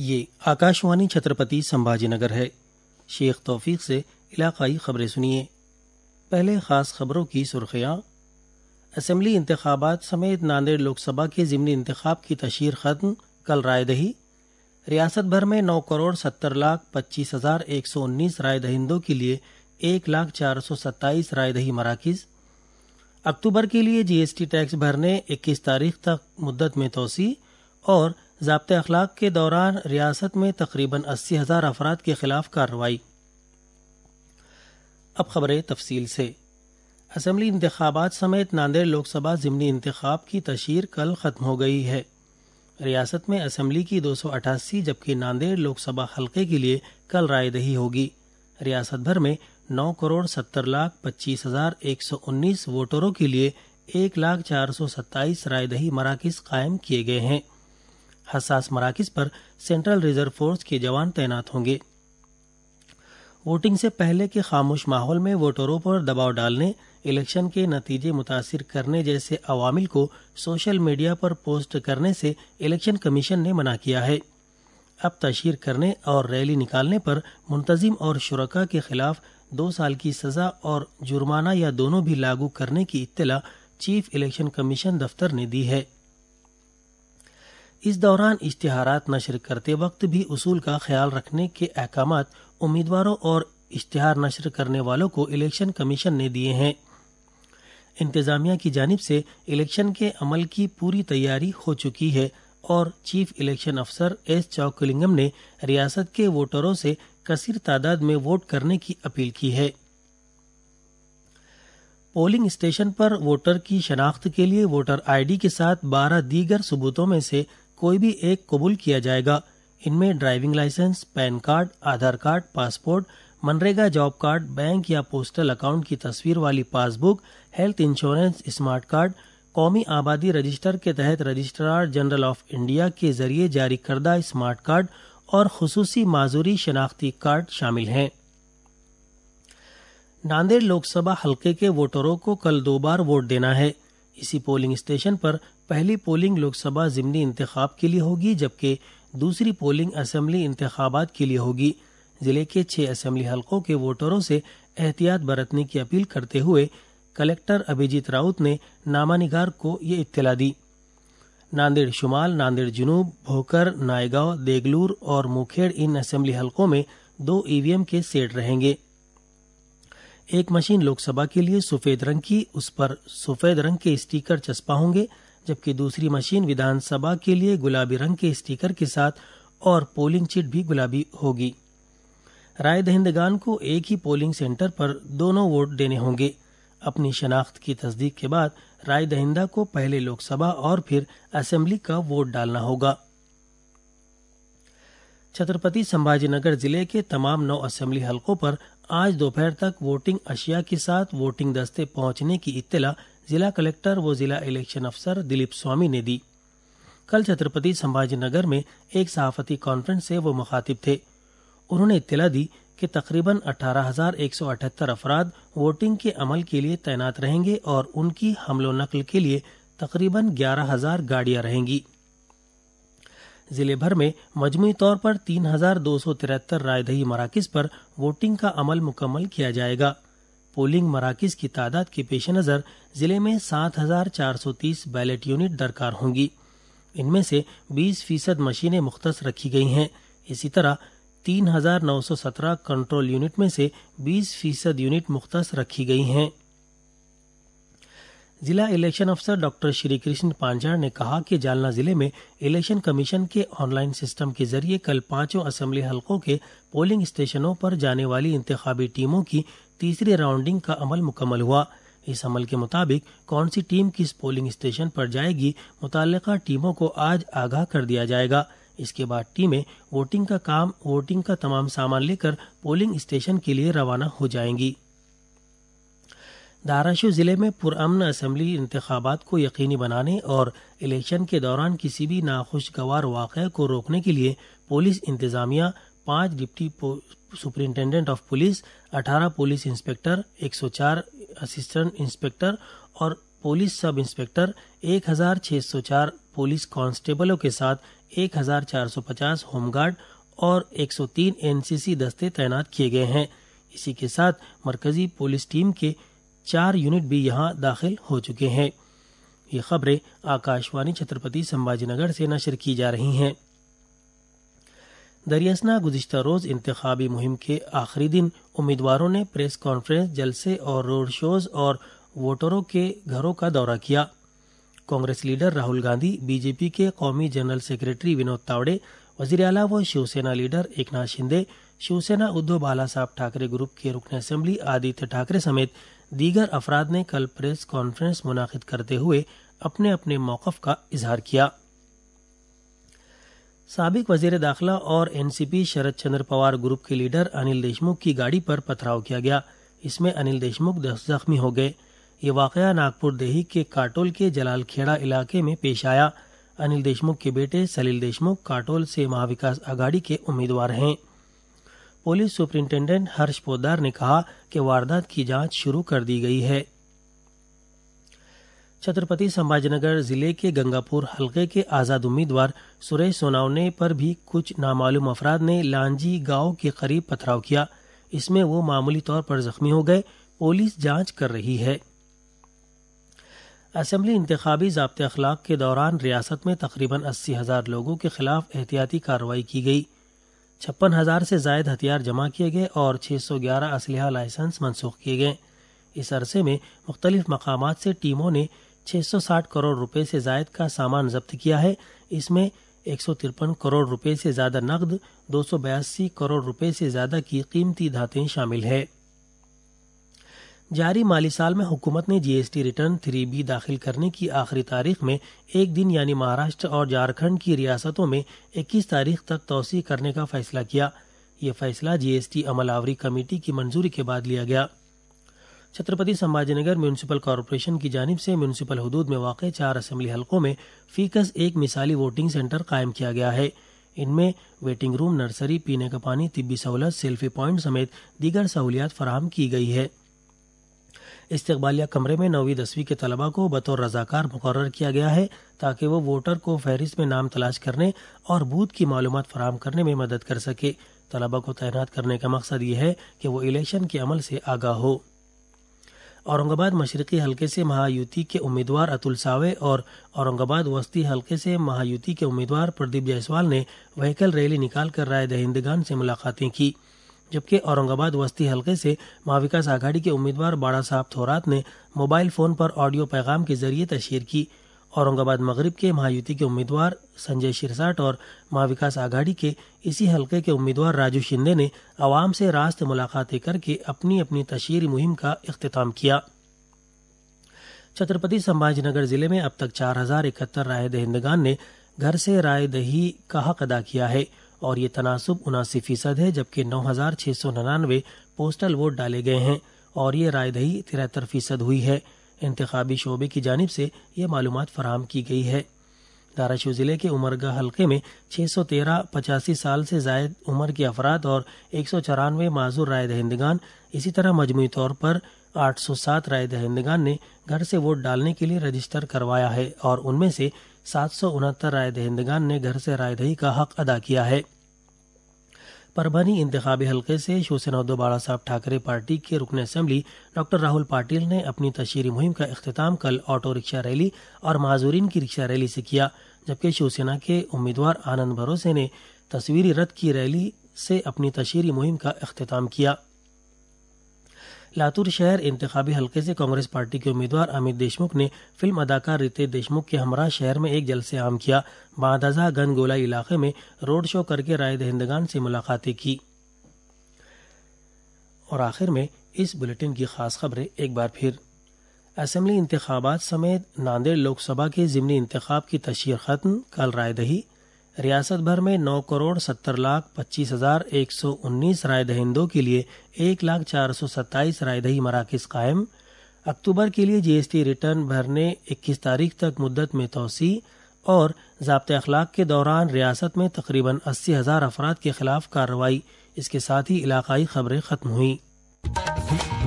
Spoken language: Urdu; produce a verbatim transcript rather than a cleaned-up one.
یہ آکاشوانی چھترپتی سمبھاجی نگر ہے۔ شیخ توفیق سے علاقائی خبریں سنیے۔ پہلے خاص خبروں کی سرخیاں۔ اسمبلی انتخابات سمیت ناندیڑ لوک سبھا کے ضمنی انتخاب کی تشہیر ختم، کل رائے دہی۔ ریاست بھر میں نو کروڑ ستر لاکھ پچیس ہزار ایک سو انیس رائے دہندوں کے لیے ایک لاکھ چار سو ستائیس رائے دہی مراکز۔ اکتوبر کے لیے جی ایس ٹی ٹیکس بھرنے اکیس تاریخ تک مدت میں توسیع، اور ضابطۂ اخلاق کے دوران ریاست میں تقریباً اسی ہزار افراد کے خلاف کارروائی۔ اب خبریں تفصیل سے۔ اسمبلی انتخابات سمیت ناندیڑ لوک سبھا ضمنی انتخاب کی تشہیر کل ختم ہو گئی ہے۔ ریاست میں اسمبلی کی دو سو اٹھاسی جبکہ ناندیڑ لوک سبھا حلقے کے لیے کل رائے دہی ہوگی۔ ریاست بھر میں نو کروڑ ستر لاکھ پچیس ہزار ایک سو انیس ووٹروں کے لیے ایک لاکھ چار سو ستائیس رائے دہی مراکز قائم کیے گئے ہیں۔ حساس مراکز پر سینٹرل ریزرو فورس کے جوان تعینات ہوں گے۔ ووٹنگ سے پہلے کے خاموش ماحول میں ووٹروں پر دباؤ ڈالنے، الیکشن کے نتیجے متاثر کرنے جیسے عوامل کو سوشل میڈیا پر پوسٹ کرنے سے الیکشن کمیشن نے منع کیا ہے۔ اب تشہیر کرنے اور ریلی نکالنے پر منتظم اور شرکاء کے خلاف دو سال کی سزا اور جرمانہ یا دونوں بھی لاگو کرنے کی اطلاع چیف الیکشن کمیشن دفتر نے دی ہے۔ اس دوران اشتہارات نشر کرتے وقت بھی اصول کا خیال رکھنے کے احکامات امیدواروں اور اشتہار نشر کرنے والوں کو الیکشن کمیشن نے دیے ہیں۔ انتظامیہ کی جانب سے الیکشن کے عمل کی پوری تیاری ہو چکی ہے اور چیف الیکشن افسر ایس چوکلنگم نے ریاست کے ووٹروں سے کثیر تعداد میں ووٹ کرنے کی اپیل کی ہے۔ پولنگ اسٹیشن پر ووٹر کی شناخت کے لیے ووٹر آئی ڈی کے ساتھ بارہ دیگر ثبوتوں میں سے کوئی بھی ایک قبول کیا جائے گا۔ ان میں driving licence, PAN card, Aadhaar card, passport, منریگا جاب کارڈ، بینک یا پوسٹل اکاؤنٹ کی تصویر والی passbook, health insurance smart card, قومی آبادی رجسٹر کے تحت رجسٹرار جنرل آف انڈیا کے ذریعے جاری کردہ اسمارٹ کارڈ اور خصوصی معذوری شناختی کارڈ شامل ہیں۔ ناندیڑ لوک سبھا حلقے کے ووٹروں کو کل دو بار ووٹ دینا ہے۔ اسی پولنگ اسٹیشن پر پہلی پولنگ لوک سبھا ضمنی انتخاب کے لیے ہوگی جبکہ دوسری پولنگ اسمبلی انتخابات کے لیے ہوگی۔ ضلع کے چھ اسمبلی حلقوں کے ووٹروں سے احتیاط برتنے کی اپیل کرتے ہوئے کلکٹر ابھیجیت راؤت نے نامہ نگار کو یہ اطلاع دی۔ ناندیڑ شمال، ناندیڑ جنوب، بھوکر، نائیگاؤں، دیگلور اور موکھیڑ ان اسمبلی حلقوں میں دو ای وی ایم کے سیٹ رہیں گے۔ ایک مشین لوک سبھا کے لیے سفید رنگ کی، اس پر سفید رنگ کے اسٹیکر چسپاں ہوں گے، جبکہ دوسری مشین ودھان سبھا کے لیے گلابی رنگ کے اسٹیکر کے ساتھ اور پولنگ چٹ بھی گلابی ہوگی۔ رائے دہندگان کو ایک ہی پولنگ سینٹر پر دونوں ووٹ دینے ہوں گے۔ اپنی شناخت کی تصدیق کے بعد رائے دہندہ کو پہلے لوک سبھا اور پھر اسمبلی کا ووٹ ڈالنا ہوگا۔ چھترپتی سمبھاجی نگر ضلع کے تمام نو اسمبلی حلقوں پر آج دوپہر تک ووٹنگ اشیاء کے ساتھ ووٹنگ دستے پہنچنے کی اطلاع ضلع کلکٹر و ضلع الیکشن افسر دلیپ سوامی نے دی۔ کل چھترپتی سمبھاجی نگر میں ایک صحافتی کانفرنس سے وہ مخاطب تھے۔ انہوں نے اطلاع دی کہ تقریباً اٹھارہ ہزار ایک سو اٹھہتر افراد ووٹنگ کے عمل کے لیے تعینات رہیں گے اور ان کی حمل و نقل کے لیے تقریباً گیارہ ہزار گاڑیاں رہیں گی۔ ضلع بھر میں مجموعی طور پر تین ہزار دو سو ترہتر رائے دہی مراکز پر ووٹنگ کا عمل مکمل کیا جائے گا۔ پولنگ مراکز کی تعداد کے پیش نظر ضلع میں سات ہزار چار سو تیس بیلٹ یونٹ درکار ہوں گی۔ ان میں سے بیس فیصد مشینیں مختص رکھی گئی ہیں۔ اسی طرح تین ہزار نو سو سترہ کنٹرول یونٹ میں سے بیس فیصد یونٹ مختص رکھی گئی ہیں۔ ضلع الیکشن افسر ڈاکٹر شری کرشن پانجار نے کہا کہ جالنا ضلع میں الیکشن کمیشن کے آن لائن سسٹم کے ذریعے کل پانچوں اسمبلی حلقوں کے پولنگ اسٹیشنوں پر جانے والی انتخابی ٹیموں کی تیسری راؤنڈنگ کا عمل مکمل ہوا۔ اس عمل کے مطابق کون سی ٹیم کس پولنگ اسٹیشن پر جائے گی، متعلقہ ٹیموں کو آج آگاہ کر دیا جائے گا۔ اس کے بعد ٹیمیں ووٹنگ کا کام ووٹنگ کا تمام سامان لے کر پولنگ اسٹیشن کے لیے روانہ ہو جائیں گی۔ دھاراشو ضلع میں پرامن اسمبلی انتخابات کو یقینی بنانے اور الیکشن کے دوران کسی بھی ناخوشگوار واقعے کو روکنے کے لیے پولیس انتظامیہ، پانچ ڈپٹی سپرنٹینڈنٹ آف پولیس، اٹھارہ پولیس انسپکٹر، ایک سو چار اسسٹنٹ انسپکٹر اور پولیس سب انسپکٹر، ایک ہزار چھ سو چار پولیس کانسٹیبلوں کے ساتھ ایک ہزار چار سو پچاس ہوم گارڈ اور ایک سو تین این سی سی دستے تعینات کیے گئے ہیں۔ اسی کے ساتھ مرکزی پولیس ٹیم کے چار یونٹ بھی یہاں داخل ہو چکے ہیں۔ یہ خبریں آکاشوانی چھترپتی سمبھاجی نگر سے نشر کی جا رہی ہیں۔ دریاسنا گزشتہ روز انتخابی مہم کے آخری دن امیدواروں نے پریس کانفرنس، جلسے اور روڈ شوز اور ووٹروں کے گھروں کا دورہ کیا۔ Congress leader Rahul Gandhi, B J P کے قومی جنرل سیکریٹری ونود تاوڑے، وزیر اعلیٰ و شیو سینا لیڈر ایکناتھ شندے، شیو سینا ادھو بالا صاحب ٹھاکرے گروپ کے رکن اسمبلی آدتیہ ٹھاکرے سمیت دیگر افراد نے کل پریس کانفرنس منعقد کرتے ہوئے اپنے اپنے موقف کا اظہار کیا۔ سابق وزیر داخلہ اور N C P Sharad Chandra Pawar group کے لیڈر انل دیشمکھ کی گاڑی پر پتھراؤ کیا گیا۔ اس میں انل دیشمکھ زخمی ہو گئے۔ یہ واقعہ ناگپور دیہی کے کاٹول کے جلال کھیڑا علاقے میں پیش آیا۔ انل دیشمکھ کے بیٹے سلیل دیشمکھ کاٹول سے مہاوکاس اگاڑی کے امیدوار ہیں۔ پولیس سپرنٹینڈنٹ ہرش پودار نے کہا کہ واردات کی جانچ شروع کر دی گئی ہے۔ چھترپتی سمبھاجی نگر ضلع کے گنگاپور حلقے کے آزاد امیدوار سریش سوناونے پر بھی کچھ نامعلوم افراد نے لانجی گاؤں کے قریب پتھراؤ کیا۔ اس میں وہ معمولی طور پر زخمی ہو گئے۔ پولیس جانچ کر رہی ہے۔ اسمبلی انتخابی ضابطۂ اخلاق کے دوران ریاست میں تقریباً اسی ہزار لوگوں کے خلاف احتیاطی کارروائی کی گئی۔ چھپن ہزار سے زائد ہتھیار جمع کیے گئے اور چھ سو گیارہ اسلحہ لائسنس منسوخ کیے گئے۔ اس عرصے میں مختلف مقامات سے ٹیموں نے چھ سو ساٹھ کروڑ روپے سے زائد کا سامان ضبط کیا ہے۔ اس میں ایک سو ترپن کروڑ روپے سے زیادہ نقد، دو سو بیاسی کروڑ روپے سے زیادہ کی قیمتی دھاتیں شامل ہے۔ جاری مالی سال میں حکومت نے G S T return three B داخل کرنے کی آخری تاریخ میں ایک دن یعنی مہاراشٹر اور جھارکھنڈ کی ریاستوں میں اکیس تاریخ تک توسیع کرنے کا فیصلہ کیا۔ یہ فیصلہ جی ایس ٹی عمل آوری کمیٹی کی منظوری کے بعد لیا گیا۔ چھترپتی سمبھاجی نگر میونسپل کارپوریشن کی جانب سے میونسپل حدود میں واقع چار اسمبلی حلقوں میں فی کس ایک مثالی ووٹنگ سینٹر قائم کیا گیا ہے۔ ان میں ویٹنگ روم، نرسری، پینے کا پانی، طبی سہولت، سیلفی پوائنٹ سمیت دیگر سہولیات فراہم کی گئی ہے۔ استقبالیہ کمرے میں نویں دسویں کے طلباء کو بطور رضاکار مقرر کیا گیا ہے تاکہ وہ ووٹر کو فہرست میں نام تلاش کرنے اور بوتھ کی معلومات فراہم کرنے میں مدد کر سکے۔ طلباء کو تعینات کرنے کا مقصد یہ ہے کہ وہ الیکشن کے عمل سے آگاہ ہو۔ اورنگ آباد مشرقی حلقے سے مہایوتی کے امیدوار اتل ساوے اور اورنگ آباد وسطی حلقے سے مہایوتی کے امیدوار پردیپ جائسوال نے وہیکل ریلی نکال کر رائے دہندگان سے ملاقاتیں کی، جبکہ اورنگ آباد وسطی حلقے سے مہاوکاس اگاڑی کے امیدوار باڑا صاحب تھورات نے موبائل فون پر آڈیو پیغام کے ذریعے تشہیر کی۔ اورنگ آباد مغرب کے مہایوتی کے امیدوار سنجے شرساٹ اور مہاوکاس اگاڑی کے اسی حلقے کے امیدوار راجو شندے نے عوام سے راست ملاقاتیں کر کے اپنی اپنی تشہیری مہم کا اختتام کیا۔ چھترپتی سمبھاجی نگر ضلع میں اب تک چار ہزار اکہتر رائے دہندگان نے گھر سے رائے دہی کا حق ادا کیا ہے اور یہ تناسب اناسی فیصد ہے، جبکہ نو ہزار چھ سو ننانوے پوسٹل ووٹ ڈالے گئے ہیں اور یہ رائے دہی ترہتر فیصد ہوئی ہے۔ انتخابی شعبے کی جانب سے یہ معلومات فراہم کی گئی ہے۔ دھاراشیو ضلع کے عمرگاہ حلقے میں چھ سو تیرہ پچاسی سال سے زائد عمر کے افراد اور ایک سو چورانوے معذور رائے دہندگان، اسی طرح مجموعی طور پر آٹھ سو سات رائے دہندگان نے گھر سے ووٹ ڈالنے کے لیے رجسٹر کروایا ہے اور ان میں سے سات سو انہتر رائے دہندگان نے گھر سے رائے دہی کا حق ادا کیا ہے۔ پربھنی انتخابی حلقے سے شیو سینا ادھو بالا صاحب ٹھاکرے پارٹی کے رکن اسمبلی ڈاکٹر راہل پاٹل نے اپنی تشہیری مہم کا اختتام کل آٹو رکشا ریلی اور معذورین کی رکشا ریلی سے کیا، جبکہ شیو سینا کے امیدوار آنند بھروسے نے تصویری رتھ کی ریلی سے اپنی تشہیری مہم کا اختتام کیا۔ لاتور شہر انتخابی حلقے سے کانگریس پارٹی کے امیدوار امیت دیشمکھ نے فلم اداکار ریتیش دیشمکھ کے ہمراہ شہر میں ایک جلسے عام کیا۔ بعد ازاں گن گولائی علاقے میں روڈ شو کر کے رائے دہندگان سے ملاقاتیں کی۔ اور آخر میں اس بلیٹن کی خاص خبریں ایک بار پھر۔ اسمبلی انتخابات سمیت ناندیڑ لوک سبھا کے ضمنی انتخاب کی تشہیر ختم، کل رائے دہی۔ ریاست بھر میں نو کروڑ ستر لاکھ پچیس ہزار ایک سو انیس رائے دہندوں کے لیے ایک لاکھ چار سو ستائیس رائے دہی مراکز قائم۔ اکتوبر کے لیے جی ایس ٹی ریٹرن بھرنے اکیس تاریخ تک مدت میں توسیع، اور ضابطۂ اخلاق کے دوران ریاست میں تقریباً اسی ہزار افراد کے خلاف کارروائی۔ اس کے ساتھ ہی علاقائی خبریں ختم ہوئیں۔